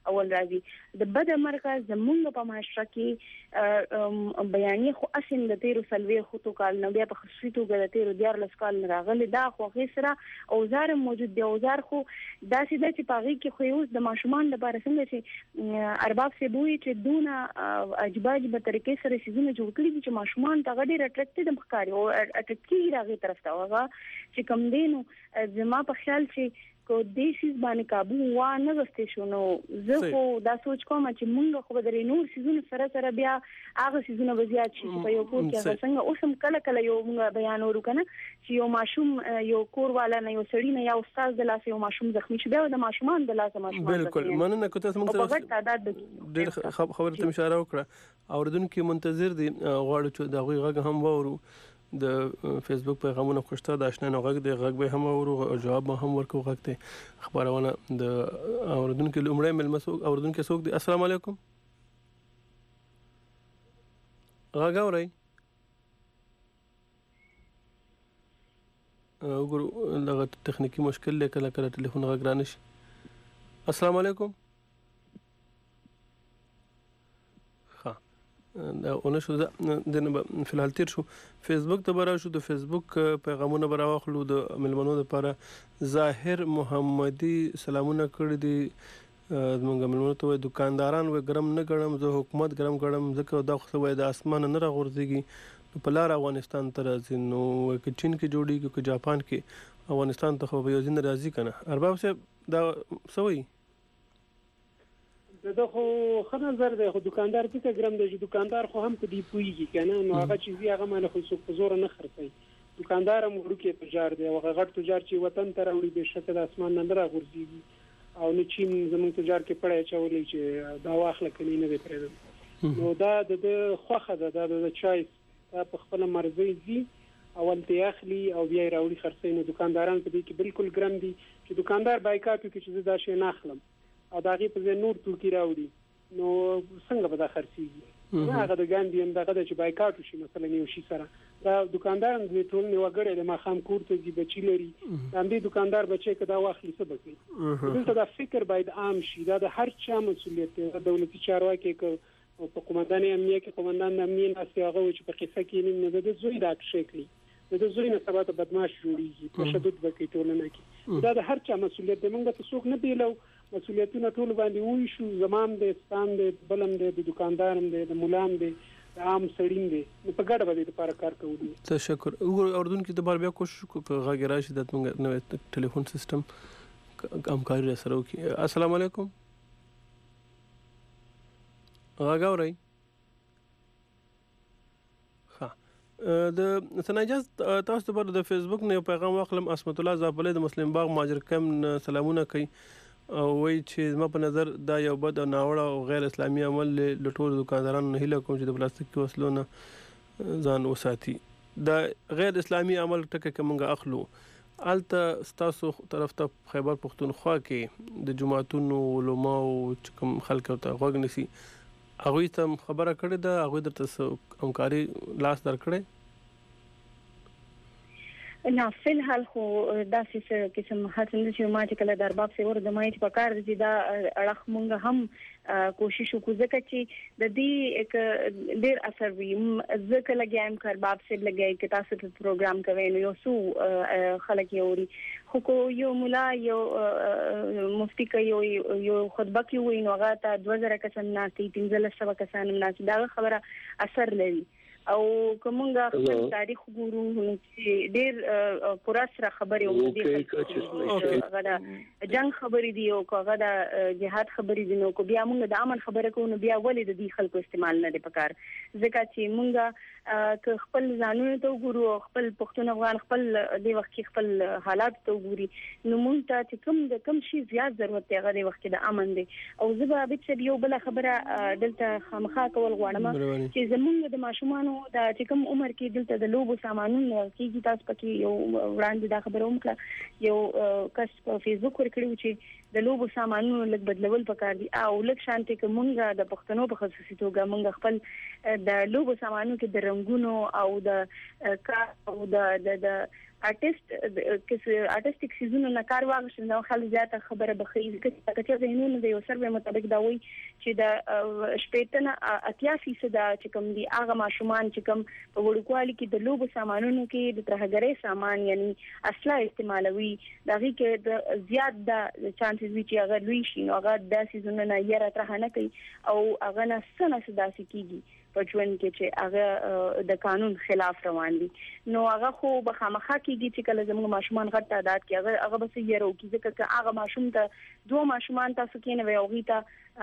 اول راځي د بد مرګ زمونږ په معاشره کې بیانې خو اصل د تیرو سلوي خو تو کال نو بیا په خصوصي توګه د تیرو دیار لسکال راغلي دا خو غیسره اوزار موجود دی اوزار خو داسې د چې پاغي کې خو اوس د ماشومان لپاره څنګه چې ارباب سي بوي چې دونه اجباج به طریقې سره سيزونه جوړ کړي چې ماشومان ته غډي اټریکټډ مخکاري او اټریکټي راغی طرف ته وغه چې کم دینو زما په خیال چې کو دیسیز باندې قابو وا نه غستې شو نو زه خو دا سوچ کوم چې مونږ خو درې نور سيزونه سره سره بیا هغه سيزونه وزيات شي په یو کور کې هغه څنګه اوسم کله کله یو مونږ بیان ورو کنه چې یو ماشوم یو کور والا نه یو سړی نه یو استاد د لاس یو ماشوم زخمی شي بیا د ماشومان د لاس ماشومان بالکل مننه کوته موږ سره ډېر خبره ته اشاره وکړه اوردونکو منتظر دي غواړو چې دا غږ هم وورو د فیسبوک پیغامونه خوشته د آشنا غږ د غږ به هم ورو جواب هم ورکو غږ ته خبرونه د اوردونکو لومړی ملمسو اوردونکو څوک دي السلام علیکم غږ اورئ وګورو لغه تخنیکی مشکل لیکل کله ټلیفون غږ رانشي السلام علیکم دا اون شو د په الحال تیر شو فیسبوک ته برا شو د فیسبوک پیغامونه برا واخلو د ملمنو لپاره ظاهر محمدي سلامونه کړی دي زمونږ ملمنو ته دکانداران و ګرم نه ګړم زه حکومت ګرم ګړم ځکه دا خو وای د اسمان نه راغورځيږي په لار افغانستان ته راځي نو کې چین کې جوړیږي کې جاپان کې افغانستان ته خو یو ځین راځي کنه ارباب صاحب دا سوي دا خو خو نظر دی خو دکاندار څه ګرم دی دکاندار خو هم په دی پويږي کنه نو هغه چې هغه مال خو څوک په زور نه خرڅي دکاندار هم ورکه تجار دی او غټ تجار چې وطن ته راوړي به شته د اسمان نه راغورځي او نه چین زموږ تجار کې پړای چولې چې دا واخله کني نه دی پرېږدم نو دا د خوخه ده د چای په خپل مرزي زی اول ته اخلي او بیا راوړي خرڅي نو دکانداران په دې کې بالکل ګرم دي چې دکاندار بایکاټ کوي چې دا شی نه اخلم او دا غي په نور توکي راوړي نو څنګه به دا خرڅيږي هغه د ګاندي هم دغه چې بایکاټ شي مثلا یو شي سره دا دکاندار د ټول نه وګړي د مخام کور ته دی بچی لري دا دې دکاندار بچي کدا واخلي څه بکی دلته دا فکر باید عام شي دا د هر چا مسولیت دی د دولتي چارواکي او په قومندان امنیه کې قومندان امنیه ناسي هغه چې په قصه کې نه د زوی دا شکلی د زوی نه سبا ته بدمعش جوړیږي تشدد وکړي ټولنه کې دا د هر چا مسولیت دی موږ ته څوک نه دیلو مسولیتونه ټول باندې وای شو زمام د ستان د بلم د دکاندارم د مولام د عام سړین دی په ګډه باندې لپاره کار کوي تشکر اردن کې د بار بیا کوشش کوي راشي د نوې ټلیفون سیستم همکاري سره وکړي السلام علیکم راغورئ د سناجاز تاسو پر د فیسبوک نه پیغام واخلم اسمت الله زابلې د مسلم باغ ماجر کم سلامونه کوي او وای چې زما په نظر دا یو بد او ناوړه او غیر اسلامي عمل له ټولو دکاندارانو نه هیله کوم چې د پلاستیک وسلو نه ځان وساتي دا غیر اسلامي عمل ټکه کومه اخلو الته ستاسو طرف ته خیبر پختونخوا کې د جماعتونو علما او کوم خلک ته غوږ نسی هغه ته خبره کړې ده هغه درته همکاري لاس درکړي نه فلحال خو داسې څه قسم حاصل چې ما چې کله درباب سي ور د مایټ په کار دي دا اړخ مونږ هم کوشش وکړو ځکه چې د دې یک ډیر اثر وي ځکه لګایم کار باب سي لګای کې تاسو په پروګرام کوي نو یو سو خلک یوري خو کو یو مولا یو مفتی کوي یو خطبه کوي نو هغه ته دوه زره کسان ناسي پنځه سوه کسان ناسي دا خبره اثر لري او کومه خپل تاریخ ګورو چې ډېر پورا سره خبرې او دې غدا جنگ خبرې دی او هغه د جهاد خبرې دي نو کو بیا موږ د امن خبره کوو نو بیا ولې د دې خلکو استعمال نه دی پکار ځکه چې موږ ک خپل ځانونه ته ګورو خپل پښتون افغان خپل د وخت خپل حالات ته ګوري نو موږ ته چې کوم د کوم شي زیات ضرورت دی هغه د وخت د امن دی او زه به چې یو بل خبره دلته خامخا کول غواړم چې زمونږ د ماشومان دا چې کوم عمر کې دلته د لوبو سامانونه کېږي تاسو پکې یو وړاندې دا خبره وکړه یو کس په فیسبوک ورکړو چې د لوبو سامانونو لږ بدلول پکار دي او لږ شانتي کومګه د پښتنو په خصوصي توګه موږ خپل د لوبو سامانونو کې د رنگونو او د کار او د د آرټیست کس آرټیستیک سیزون نه کار واغښتل نو خالي زیاته خبره بخیل کته چې زینونه د یو سروې مطابق دا وایي چې د شپېتنه اتیا فیصد چې کوم دي هغه ماشومان چې کوم په وړوکوالي کې د لوبو سامانونو کې د ترهګرۍ سامان یعنی اسلحه استعمالوي دغه کې د زیات د چانسز وی چې هغه لوي شي نو هغه د سیزون نه یې راتره نه کوي او هغه نه سنه سداسي کیږي په ژوند کې چې هغه د قانون خلاف روان دي نو هغه خو به خامخا کېږي چې کله زموږ ماشومان غټ تعداد کې هغه هغه بس یې راو کېږي چې هغه ماشوم ته دوه ماشومان تاسو کې نه وي او غیتا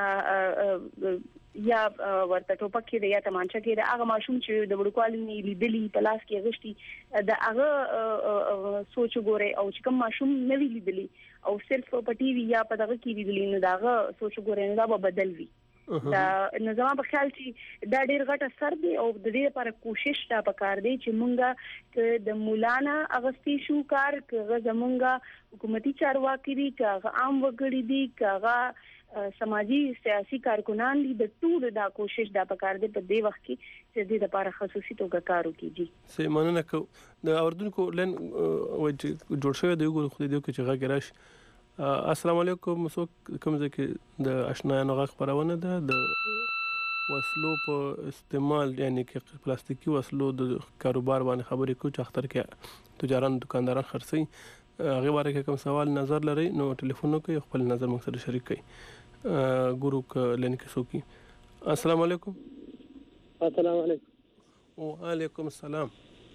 یا ورته ټوپک کې یا تمانچه کې هغه ماشوم چې د وړوکوالي نه لیدلی په لاس کې غشتي د هغه سوچ ګوره او چې کوم ماشوم نه وی لیدلی او صرف په ټي وي یا په دغه کې لیدلی نو داغه سوچ ګوره نه دا بدل وي دا نو زما په خیال چې دا ډیر غټ اثر دی او د دې لپاره کوشش تا پکار دی چې مونږه د مولانا اغستی شو کار کغه زمونږه حکومتي چارواکي دي کغه عام وګړي دي کغه سماجی سیاسي کارکونان دي د ټول دا کوشش دا پکار دی په دې وخت کې چې د لپاره خصوصي توګه کار وکړي سه مننه کو د اوردونکو لن وځي جوړ شوی دی ګور خو دې کې چې غاګراش السلام علیکم مسو کوم ځکه د آشنایانو غږ خبرونه ده د وسلو په استعمال یعنی کې پلاستیکي وسلو د کاروبار باندې خبرې کو چې اختر کې تجاران دکانداران خرڅي هغه باره کې کوم سوال نظر لري نو ټلیفون کوي خپل نظر موږ سره شریک کړئ ګورو ک لن کې سوکي السلام علیکم السلام علیکم وعلیکم السلام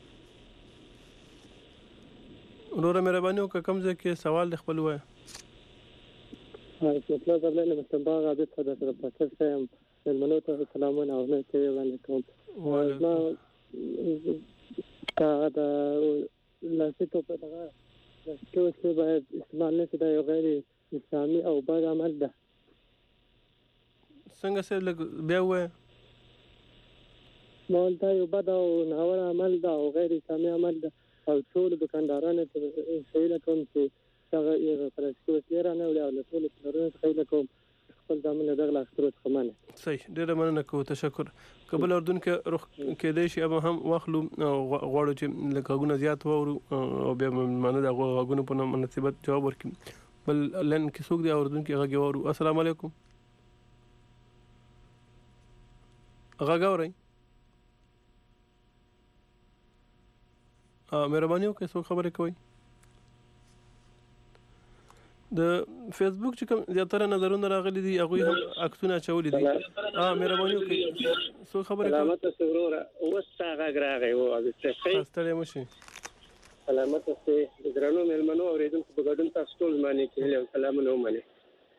ورور مهرباني وکړه کوم ځکه سوال خپل وای مطلب درلنه مستنباغ عادت خدا سره پاتل سم المنو ته سلامونه او نه کوي باندې کوم ما تا دا لاسیتو په دغه چې څه باید استعمال نه کړي یو غیر اسلامي او بد عمل ده څنګه سره بیا وای مول دا یو بد او ناوړه عمل ده او غیر اسلامي عمل ده او ټول دکاندارانو ته شیله کوم چې هغه یې پرسکو سره نه ولا له ټول څلورو خیله کوم خپل ځامن دغه اختروت خمانه صحیح ډیر مننه کو تشکر قبل اردن کې رخ کې دی شي ابا هم واخلو غواړو چې لکهونه زیات وورو او بیا مننه د غوګونو په مناسبت جواب ورکړي بل لن کې څوک دی اردن کې هغه وورو السلام علیکم هغه غوړی ا مهرباني وکړئ څو خبرې کوي د فیسبوک چې کوم زیاتره نظرونه راغلي دي هغه هم عکسونه چولې دي ا مهرباني وکړئ څو خبرې کوي سلامت سرور او ستاره غراغي او د څه ستړي مشي سلامت سه درنو ملمنو اوریدونکو په ګډون تاسو ټول باندې کې له سلامونه ومنه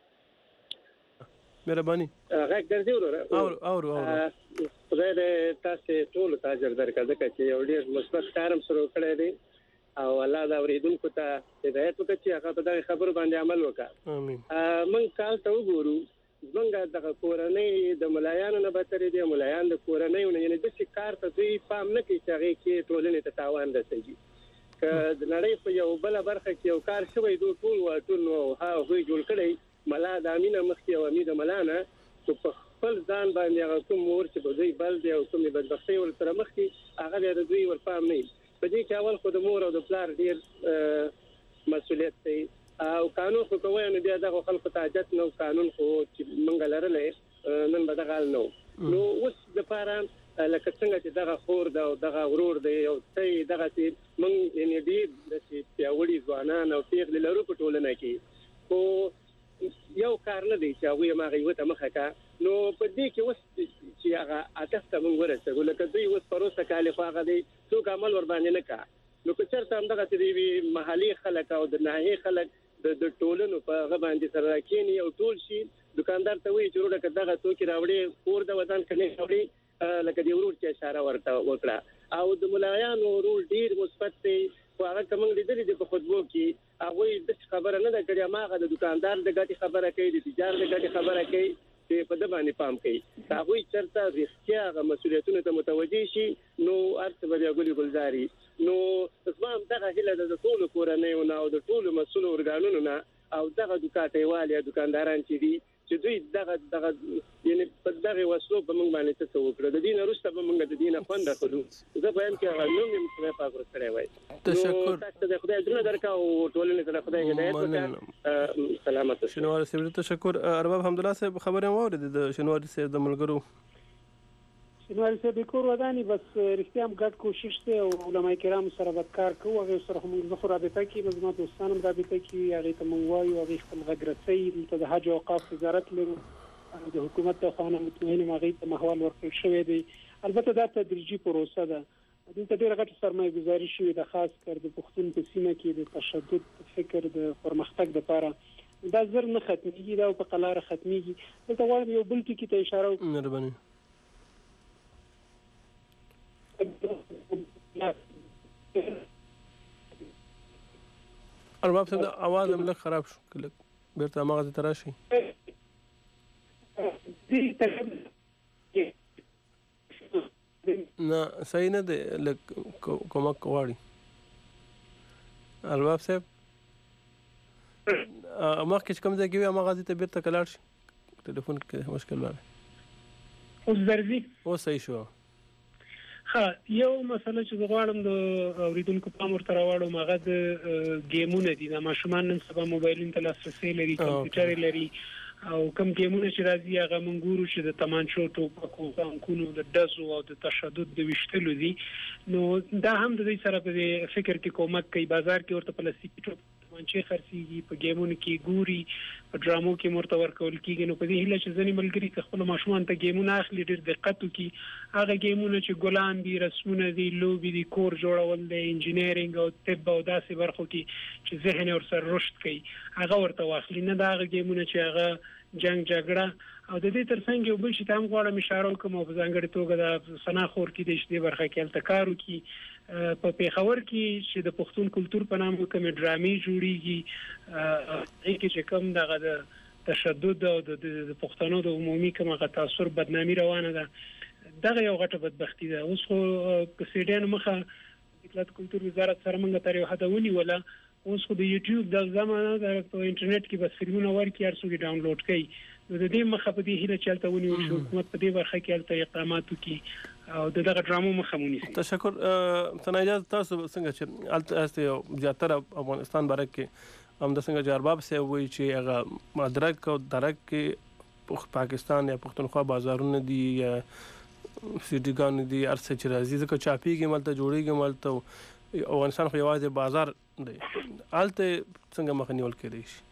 مهرباني هغه ګرځي ورور او او او خدای دې تاسو ټول تاجر درکړه چې یو ډیر مثبت کارم شروع کړی دی او الله دا اوریدونکو ته هدایت وکړي چې هغه په دغه خبرو باندې عمل وکړي امين من کال ته وګورو څنګه د کورنۍ د ملایانو نه بتري دي ملایان د کورنۍ یعنی د څه کار ته دوی پام نه کوي چې هغه کې ټولنې ته تاوان رسېږي که د نړۍ په یو بل برخه کې یو کار شوی دوی ټول وټول نو ها هوی جوړ کړي ملا د امینه مخکې او امید ملانه په خپل ځان باندې هغه کوم مور چې په دوی بل دی او کومې بدبختۍ ور سره مخ کې هغه د دوی ور پام نه په دې کې اول خو د مور او د پلار ډیر مسؤلیت دی او قانون خو کوي نو بیا دغه خلکو ته حاجت نو قانون خو چې منګ لرلې نن به دغه نو نو اوس د پاره لکه څنګه چې دغه خور دا او دغه ورور دی او څه دغه چې من یعنی دې د پیاوړي ځوانان او پیغلې لرو په ټولنه کې خو یو کار نه دی چې هغه ما غوته مخه کا نو په دې کې اوس چې هغه اته ته موږ ورسېږو لکه دوی اوس پروسه کاله خو هغه دی څوک عمل ور باندې نه کا نو که چېرته هم دغه چې محلي خلک او د ناحیې خلک د ټولنو په هغه باندې سره راکېني او ټول شي دکاندار ته وایي چې وروره که دغه څوک راوړي کور د وطن که نه راوړي لکه د ورور چې اشاره ورته وکړه او د ملایانو رول ډېر مثبت دی خو هغه که موږ لیدلي دي په خطبو کې هغوی داسې خبره نه ده کړې هماغه د دکاندار د ګټې خبره کوي د تجار د ګټې خبره کوي چې په ده باندې پام کوي که هغوی چېرته رښتیا هغه مسؤلیتونو ته متوجه شي نو هر څه به بیا ګلې ګلزاري نو زما همدغه هیله ده د ټولو کورنیو نه او د ټولو مسؤلو ارګانونو نه او دغه دوکاتېوال یا دوکانداران چې دي چې دوی دغه دغه یعنی په دغه وسلو په موږ باندې څه وکړه د دین وروسته به موږ د دین خوند اخلو زه به هم کې نوم یې مخه پاک ورکړی وای تشکر تاسو د خدای درنه درکاو ټولنې ته خدای هدایت وکړي سلامت شنواری صاحب تشکر ارباب حمدالله صاحب خبره واورید د شنواری صاحب د ملګرو شنواری صاحب کور ودانی بس رښتیا هم ګډ کوشش دی او علماء کرام سره به کار کوو هغه سره هم زه خو رابطه کې مزما دوستان هم رابطه کې هغه ته مونږ وایو هغه خپل غږ رسوي ته د حج او اوقاف وزارت لرو د حکومت ته خانه مطمئنه هغه ته محول ورکړل شوی دی البته دا تدریجي پروسه ده دلته ډېر غټ سرمایه گذاري شوې ده خاص کر د پښتون په سیمه کې د تشدد فکر د پرمختګ لپاره دا زر نه ختميږي دا په قلاره ختميږي دلته غواړم یو بل ټکی ته اشاره وکړم مهرباني ارباب صاحب اواز هم لږ خراب شو کله بیرته مغز ته راشي نه صحیح نه دی لږ کومک غواړي ارباب صاحب مخکې چې کوم ځای کې وي هماغه ځای ته بیرته کلاړ شي ټلیفون کې مشکل راغی اوس درځي اوس صحیح شو ها یو مسله چې غواړم د اوریدونکو پام ورته راوړم هغه د گیمونه دي د ماشومان نن سبا موبایلونو ته لاسرسي لري کمپیوټر لري او کوم گیمونه چې راځي هغه منګورو چې د تمانچو ټوپکو بانکونو د دزو او د تشدد د وشتلو دي نو دا هم د دې سره په فکر کې کومک کوي بازار کې ورته پلاستیکي ټوپ تمانچې خرڅيږي په گیمونو کې ګوري په ډرامو کې مرته ورکول کیږي نو په دې هیله چې ځنې ملګری خپل ماشومان ته گیمونه اخلي ډېر دقت وکړي هغه گیمونه چې ګلان دي رسمونه دي لوبي دي کور جوړول دي انجینیرینګ او طب او داسې برخو کې چې ذهن ور سره رشد کوي هغه ورته واخلي نه دا هغه گیمونه چې هغه جنگ جګړه او د دې ترڅنګ یو بل شي ته هم غواړم اشاره وکم او په ځانګړي توګه د سناخور کې د شتي برخه کې التکارو کې په پیښور کې چې د پښتون کلچر په نام کوم ډرامې جوړیږي هغه کې چې کوم دغه د تشدد او د پښتنو د عمومي کوم تاثیر بدنامي روانه ده دغه یو غټه بدبختی ده اوس خو په سیډین مخه د کلچر وزارت سره موږ تر یو حد ونیوله اوس خو د یوټیوب د زمانه د انټرنیټ کې بس فلمونه ورکي ارسو ډاونلوډ کړي نو د دې مخه په دې هیله چلته ونیول شو حکومت په دې برخه کې الته اقدامات وکړي او دغه ډرامو مخه مونږ تشکر تناجات تاسو څنګه چې الته است زیاتره افغانستان باره کې هم د څنګه جرباب سه وی چې هغه مدرک او درک کې پاکستان یا پښتونخوا بازارونه دي یا سیټیګان دي ارڅ چې راځي ځکه چاپیږي ملته جوړیږي ملته افغانستان خو یوازې بازار دی الته څنګه مخ نیول کېږي شي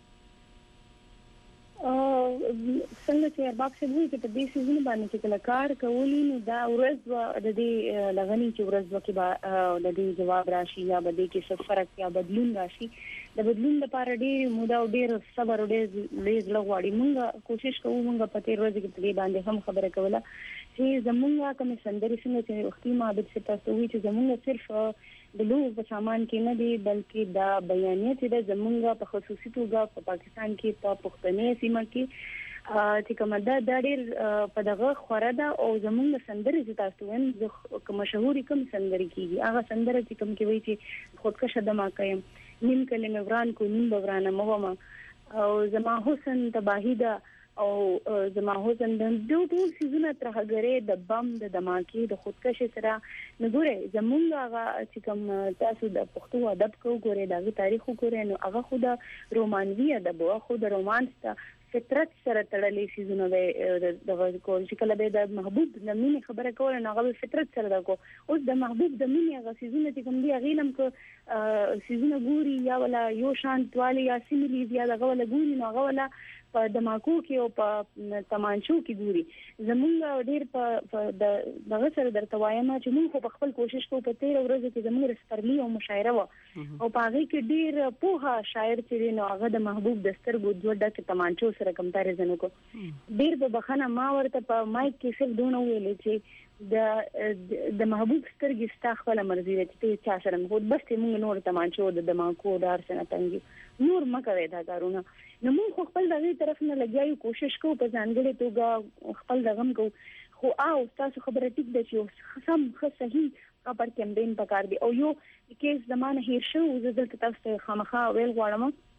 څنګه چې ارباب څه وایي چې په دې سیزن باندې چې کله کار کولی نو دا ورځ د دې لغنی چې ورځ وکي د دې جواب راشي یا به دې کې څه فرق یا بدلون راشي د بدلون لپاره ډېر مودا او ډېر صبر او ډېر لیز لغواړي موږ کوشش کوو موږ په تیر ورځ کې په دې باندې هم خبره کوله چې زمونږه کوم سندري څنګه چې وختي ما د څه تاسو وی چې زمونږ صرف د لوګ په سامان کې نه دی بلکې دا بیانیه چې د زمونږه په خصوصي توګه په پاکستان کې په پښتنې سیمه کې چې کومه دا ډېر په دغه خوره ده او زمونږ سندري چې تاسو وین د کوم مشهوري کوم سندري کیږي هغه سندره چې کوم کې وی چې خودکشه دما کوي نیم کلمه وران کو نیم ورانه موما او زما حسن تباہی ده او زما حسن د دوه ټول سيزونه تر هغه د بم د دماکي د خودکشي سره نګوره زمونږ هغه چې کوم تاسو د پښتو ادب کو ګوره د تاریخ ګوره نو هغه خو د رومانوي ادب او خو د رومانس ته فطرت سره تړلې سيزونه د کول چې کله به د محبوب د مینې خبره کوله نو هغه فطرت سره دا کو اوس د محبوب د مینې هغه سيزونه چې کوم دی غیلم کو سيزونه ګوري یا ولا یو شان توالي یا سیملی یا دغه ولا ګوري نو هغه ولا په دماکو کې او په تمانچو کې ګوري زمونږ ډېر په دغه سره درته وایم چې موږ په خپل کوشش کوو په تیر ورځ کې زموږ رسترلی او مشاعره و او په هغه کې ډېر پوها شاعر چې نو هغه د محبوب دستر ګوډ د تمانچو سره کمپیریزن وکړو ډېر په بخنه ما ورته په مایک کې صرف دونه ویلې چې د د محبوب سترګې ستا خپل مرزي چې چا سره موږ بس موږ نور تمانچو د دماکو دار سره تنګي نور مکوي دا کارونه نو موږ خپل دغه طرف نه لګیایو کوشش کوو په ځانګړي توګه خپل دغم کو خو او تاسو خبره ټیک ده چې سم صحیح خبر کمپاین پکار دی او یو کیس زمانه هیر شو زه دلته تاسو خامخا ویل غواړم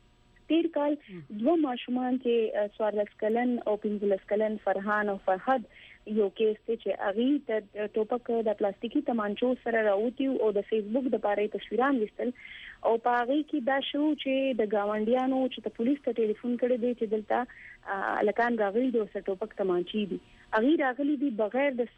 تیر کال دوه ماشومان چې څوارلس کلن او پنځلس کلن فرحان او فرحت یو کیس چې اغي د ټوپک د پلاستیکي تمانچو سره راوتی او د فیسبوک د پاره تصویران وستل او پاغي کې دا شو چې د گاونډیانو چې د پولیس ته ټلیفون کړی دی چې دلته الکان راغلي د ټوپک تمانچي دي اغي راغلي دي بغیر د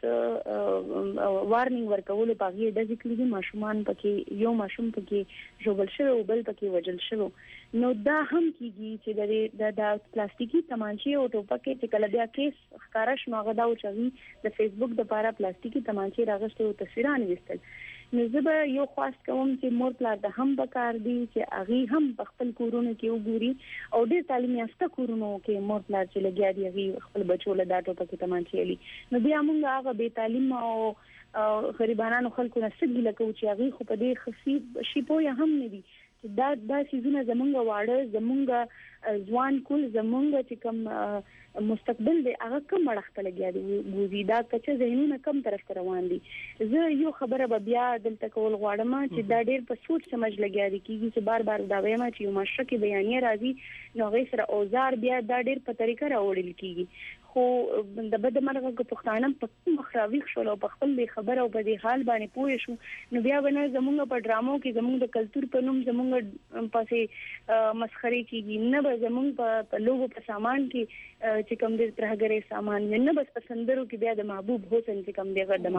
وارنینګ ورکولو پاغي د ذکر دي ماشومان پکې یو ماشوم پکې جوړل شوی او بل پکې وجل شوی نو دا هم کیږي چې د د پلاستیکي تمانچي او ټوپک چې کله بیا کیس ښکارا شنو غدا او چې د فیسبوک د پاره پلاستیکي تمانچي راغشته او تصویران وستل نو زه به یو خواست کوم چې مور پلار د هم بکار دي چې اغي هم خپل کورونه کې وګوري او ډېر تعلیم یافته کورونه کې مور پلار چې لګیا دي اغي خپل بچو له داټو پکې تمانچي علي نو بیا موږ هغه به تعلیم او غریبانو خلکو نه سګي لکه چې اغي خو په دې خفي شي پوهه هم نه دي دا دا سيزونه زمونږ واړه زمونږ ځوان کول زمونږ چې کوم مستقبل دی هغه کوم اړخته لګیا دی ګوزي دا کچه ذهنونه کم طرف ته روان دي زه یو خبره به بیا دلته کول غواړم چې دا ډېر په سوچ سمج لګیا دي کیږي چې بار بار دا وایم چې یو مشرکي بیانیه راځي نو غي سره اوزار بیا دا ډېر په طریقه راوړل کیږي خو د بد مرغه کو پښتانه په مخراوي شول او په خپل خبره او په دې حال باندې پوه شو نو بیا ونه زمونږ په ډرامو کې زمونږ د کلچر په نوم زمونږ پاسې مسخري کیږي نه به زمونږ په لوګو په سامان کې چې کوم د ترهګري سامان نه بس پسندرو کې بیا د محبوب حسین چې کوم دی غړ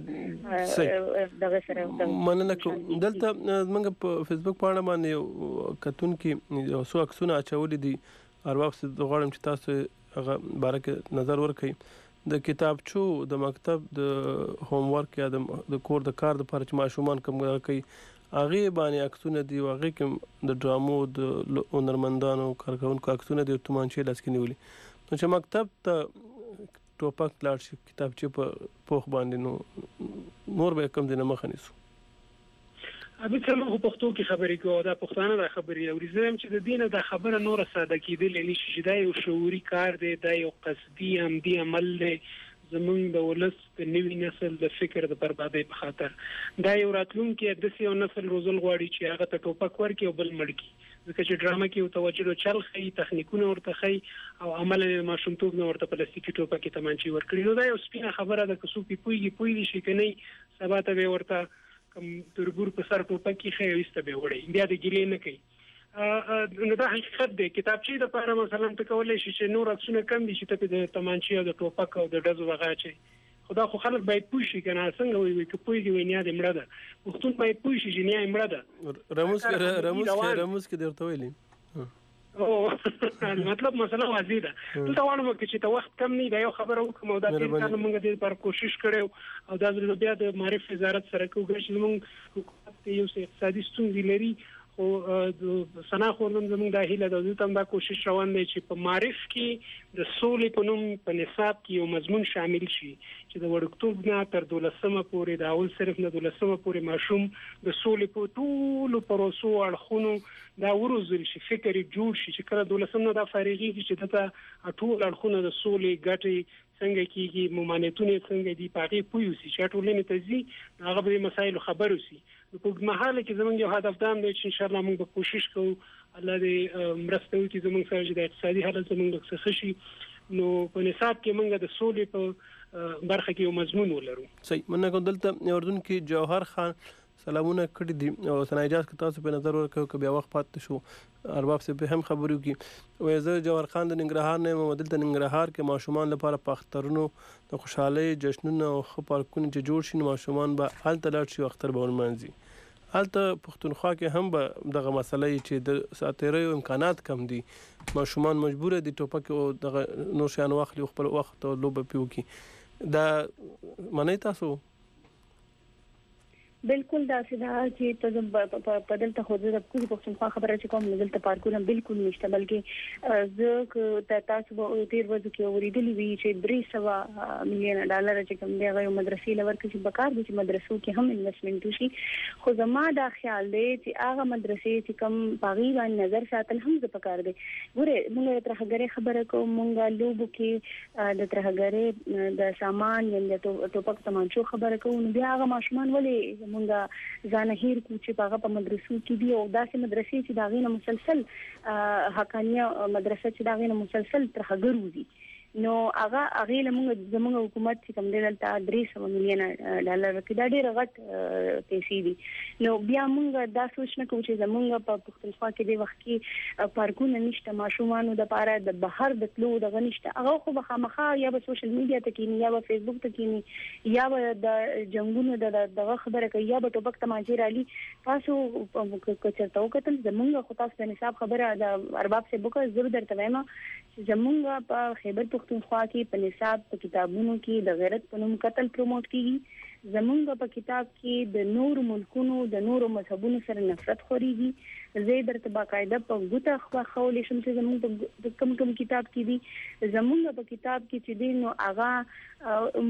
دماغو دغه سره مننه کوم دلته موږ په فیسبوک باندې باندې کتون کې یو څو عکسونه اچولې دي ارواح د غواړم چې تاسو هغه بارکه نظر ورکړئ د کتابچو د مکتب د هوم ورک یا د کور د کار د لپاره چې ماشومان کوم کوي هغه باندې عکسونه دی هغه کې د ډرامو د هنرمندانو کارکونکو عکسونه دی تمانچې لاس کې نیولې نو چې مکتب ته ټوپک لاړ شي کتابچې په پوخ باندې نو نور به کم دینه مخ نیسو ابي څلور پښتو کې خبرې کوو دا پښتانه د خبرې او زم چې د دینه د خبره نور ساده کېدل نشي چې دا یو شعوري کار دی دا یو قصدي عمدي عمل دی زمونږ د ولس د نوي نسل د فکر د بربادۍ په خاطر دا یو راتلونکي د یو نسل روزل غواړي چې هغه ته ټوپک ورکړي او بل مړکی ځکه چې ډرامه کې توجه چل خي تخنیکونه ورته خي او عمل ماشومتوب نه ورته پلاستیکي ټوپک تمانچي ورکړي نو دا یو سپینه خبره ده که څوک پويږي پوي شي کني سبا ته ورته کوم ترګور په سر ټوپک کې خېسته به وړي بیا د ګلې نه کوي نو دا حقیقت دی کتابچې د لپاره مثلا ته کولای شي چې نور عکسونه کم دي چې ته د تمانچې او د ټوپک او د ډزو وغاچي خدا خو خلک باید پوه شي کنه څنګه وي چې پوهیږي وینیا د مړه ده پښتون باید پوه شي چې نه مړه ده رموز رموز رموز کې درته ویلي او مطلب مثلا واضح ده ته وانه چې ته وخت کم نه دی یو خبره وکم او دا چې موږ دې پر کوشش کړو او دا بیا د معرفت وزارت سره کوو چې موږ حکومت یو اقتصادي ستونزې لري او د سنا خورم زموږ د هیله د دې تم دا کوشش روان دی چې په معرف کې د سولې په نوم په نصاب کې یو مضمون شامل شي چې د وړکتوب نه تر دولسمه پورې د اول صرف نه دولسمه پورې ماشوم د سولې په ټولو پروسو اړخونو دا ورزل شي فکر جوړ شي چې کله دولسمه دا فارغي چې دته ټول اړخونه د سولې ګټي څنګه کیږي ممانعتونه څنګه دي پاغي پوي سي چې ټولنه تزي هغه به مسایل خبرو سي په محاله کې زمونږ یو هدف دام دی چې ان شاء الله موږ به کوشش کوو الله دې مرسته وکړي زمونږ سره چې د اقتصادي حالت زمونږ څخه شي نو په نصاب کې موږ د سولې په برخه کې یو مضمون ولرو صحیح مننه کوم دلته اردن کې جوهر خان سلامونه کړی دي او سنایجاز که تاسو په نظر ورکړو که بیا وخت پات شو ارباب سے به هم خبرو کی وای زه جوهر خان د ننګرهار نه مدل ته ننګرهار کې ماشومان لپاره پخترونو د خوشحالي جشنونو او خبرونه چې جوړ شي ماشومان به حل تلل شي اختر به ورمنځي حالته پښتونخوا کې هم به دغه مسلې چې د ساتيري امکانات کم دي ماشومان مجبور دي ټوپک او دغه نور شان واخلي خپل وخت او لوب پیو کی دا منی تاسو بالکل دا سیده چې ته په دلته خو د کوم پښتونخوا خبره چې کوم دلته پارکونه بالکل نشته بلکې زه ک تاسو به تیر ورځ کې اوریدلی وی چې درې سوه میلیون ډالر چې کوم دی غو مدرسې لور کې چې بکار دي چې مدرسو کې هم انویسټمنټ وشي خو زما دا خیال دی چې هغه مدرسې چې کوم پاغي باندې نظر ساتل هم ز پکار دي ګوره موږ تر هغه خبره کوم مونږه لوبو کې د تر هغه د سامان یا ټوپک تمانچو خبره کوو بیا هغه ماشومان ولې مونږ ځان هیر کو چې هغه په مدرسو کې دي او داسې مدرسې چې دا غینه مسلسل حقانیه مدرسه چې دا غینه مسلسل تر هغه روزي نو هغه هغه لمونږ زموږ حکومت چې کوم دی دلته درې سوه میلیونه ډالر کې دا ډېر غټ پیسې دي نو بیا موږ دا سوچ نه کوو چې زموږ په پښتونخوا کې د وخت کې پارکونه نشته ماشومانو د پاره د بهر د تلو دغه نشته هغه خو به خامخا یا به سوشل میډیا ته کینی یا به فیسبوک ته کینی یا به د جنگونو د دغه خبره کوي یا به ټوپک تماچې رالي تاسو کچرته وکتل زموږ خو تاسو د نصاب خبره د ارباب سے بوکه زر درته وایم چې زموږ په خیبر پختونخوا کې په نصاب په کتابونو کې د غیرت په نوم قتل پروموټ کیږي زمونږ په کتاب کې د نور ملکونو د نور مذهبونو سره نفرت خوريږي زه درته باقاعده په ګوته خو خولې شم چې زمونږ په کم کم کتاب کې دي زمونږ په کتاب کې چې دین نو اغا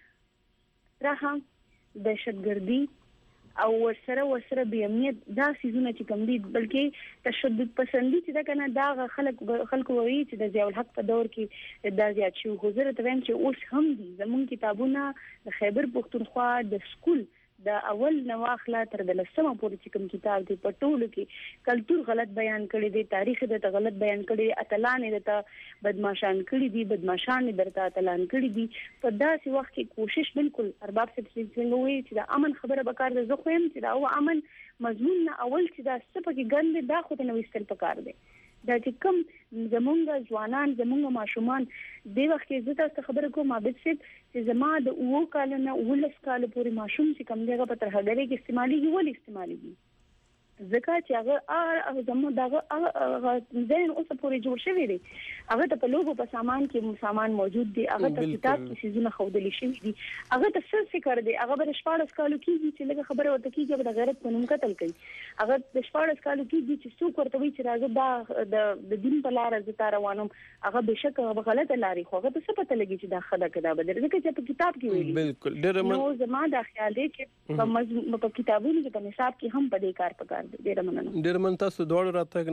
مرګ راهم دهشتګردي او ورسره ورسره به امنیت دا سيزونه چې کوم دي بلکې تشدد پسندي چې دا کنه دا خلک خلکو وایي چې د ضیاء الحق په دور کې دا زیات شو حضور ته ویم چې اوس هم دي زمون کتابونه د خیبر پختونخوا د سکول د اول نواخله تر د لسمه پورې چې کوم کتاب دی په ټولو کې کلچر غلط بیان کړی دی تاریخ د غلط بیان کړی دی اتلان د بدمعشان کړی دی بدمعشان درته اتلان کړی دی په داسې وخت کې کوشش بالکل ارباب سے څنګه وي چې د امن خبره وکړ د زخم چې دا او امن مضمون نه اول چې دا سپکه ګند دا خو ته نو استل پکار دی دا چې کوم زمونږ ځوانان زمونږ ماشومان د وخت کې زه تاسو خبره کوم عابد صاحب چې زما د اوو کال نه ولس کال پورې ماشوم چې کوم دیغه په ترهګری کې استعمالي ول استعمالي ځکه چې هغه زموږ دغه ځین اوس پورې جوړ شوی دی هغه ته په لوګو په سامان کې سامان موجود دی هغه ته کتاب کې سيزونه خودل شي دي هغه ته څه فکر دی هغه به شپږ کالو کې چې لږه خبره ورته کیږي د غیرت په نوم قتل کوي هغه د شپږ کالو کې چې څوک ورته وی چې راځي دا د دین په لار ز روانم هغه بشک هغه غلطه لاري خو هغه څه پته لګي چې دا خدا کدا بدل ځکه چې په کتاب کې ویلي بالکل ډېر من نو زما دا خیال دی چې په مضمون په کتابونو کې په نصاب کې هم په دې کار پکار ډیر مننه ډیر من تاسو دوړ راته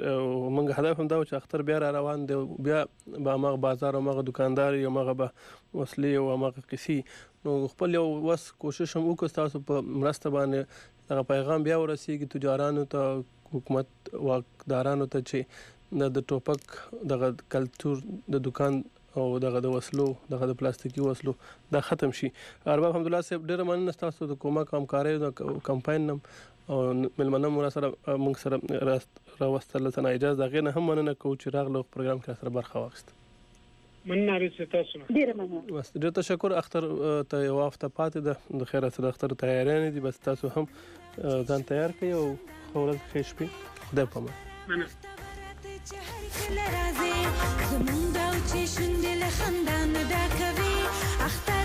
موږ هدف هم دا چې اختر بیا را روان دی بیا به مغه بازار او مغه دکاندار یو مغه به وسلې او مغه قصي نو خپل یو وس کوشش هم وکړ تاسو په مرسته باندې دا پیغام بیا ورسیږي تجارانو ته حکومت واکدارانو ته چې د ټوپک د کلچر د دکان او دغه د وسلو دغه د پلاستیکي وسلو دا ختم شي ارباب الحمدلله صاحب ډیر مننه تاسو د کومه کارکاري د کمپاین نم او ملمنه مو سره موږ سره راوستل ته اجازه دغه نه هم مننه کوم چې راغلو پروګرام کې سره برخه واخیست مننه لري تاسو ډیر مننه بس ډیر تشکر اختر ته یو هفته پاتې د خیره سره اختر تیارانه دي بس تاسو هم ځان تیار کړئ او خورل ښه شپې خدای په امان زمونږ او چې شونډې له خندا نه ډکوي اختر